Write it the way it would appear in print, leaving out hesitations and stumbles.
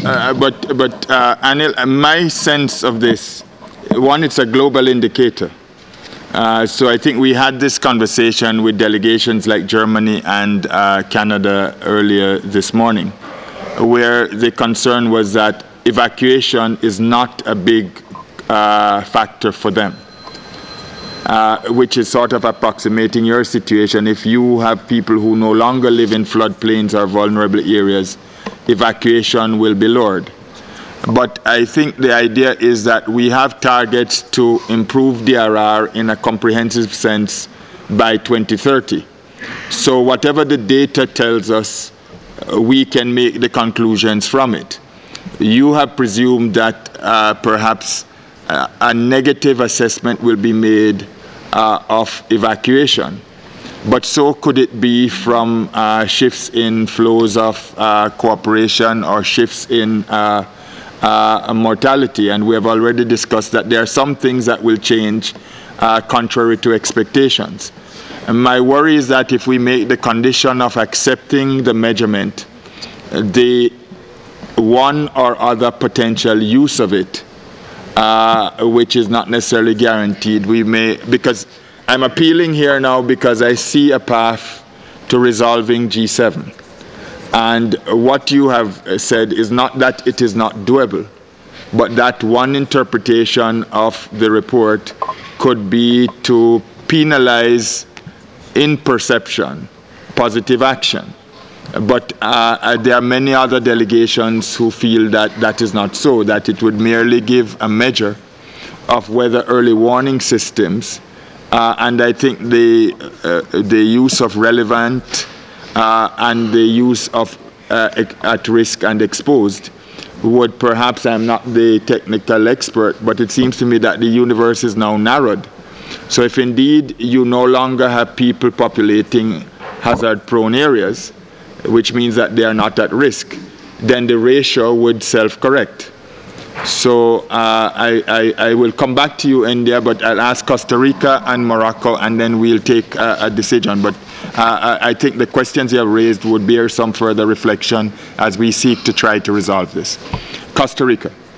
Anil, my sense of this, one, it's a global indicator. So I think we had this conversation with delegations like Germany and Canada earlier this morning, where the concern was that evacuation is not a big factor for them, which is sort of approximating your situation. If you have people who no longer live in floodplains or vulnerable areas, evacuation will be lowered. But I think the idea is that we have targets to improve DRR in a comprehensive sense by 2030. So whatever the data tells us, we can make the conclusions from it. You have presumed that perhaps a negative assessment will be made of evacuation. But so could it be from shifts in flows of cooperation or shifts in mortality, and we have already discussed that there are some things that will change contrary to expectations. And my worry is that if we make the condition of accepting the measurement the one or other potential use of it, which is not necessarily guaranteed, we may, because I'm appealing here now because I see a path to resolving G7. And what you have said is not that it is not doable, but that one interpretation of the report could be to penalize in perception positive action. But there are many other delegations who feel that that is not so, that it would merely give a measure of whether early warning systems, and I think the use of relevant and the use of at risk and exposed would perhaps, I'm not the technical expert, but it seems to me that the universe is now narrowed. So if indeed you no longer have people populating hazard-prone areas, which means that they are not at risk, then the ratio would self-correct. So I will come back to you, India, but I'll ask Costa Rica and Morocco, and then we'll take a decision. But I think the questions you have raised would bear some further reflection as we seek to try to resolve this. Costa Rica.